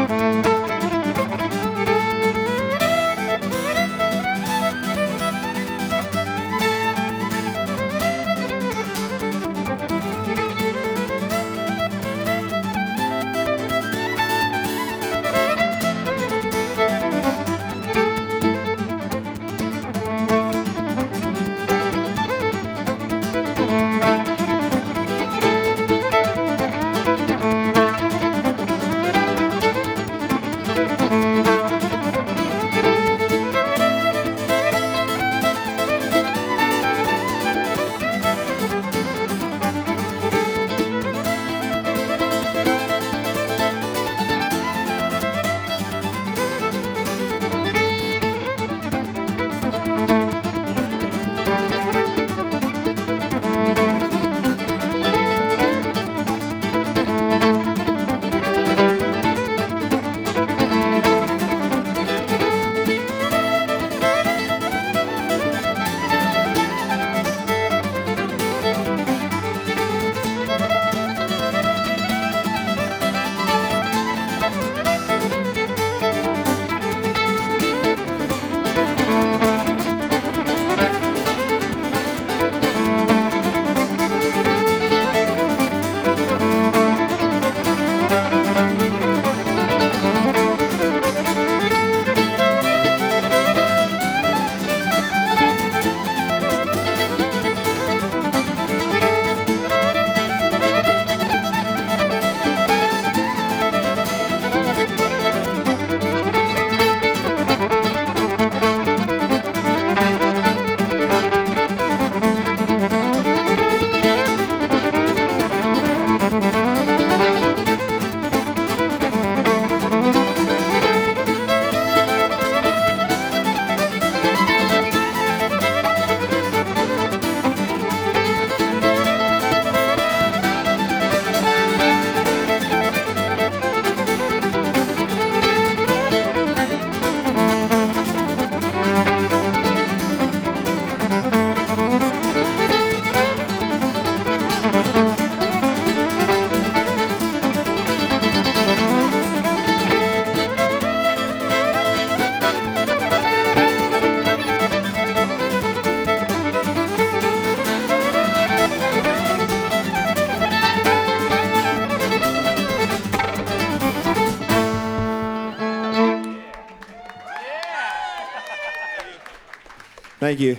Thank you.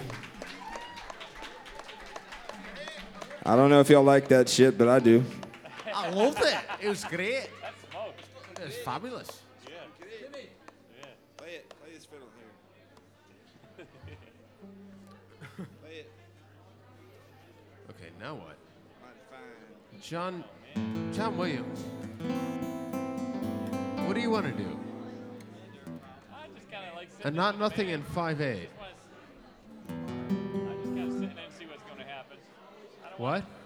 I don't know if y'all like that shit, but I do. I loved it. It was great. It was fabulous. Play this fiddle here. Play it. Okay, now what? Fine. John Williams. What do you want to do? I just kind of like sitting And not nothing in 5/8. I just kind of sitting in and see what's going to happen. What?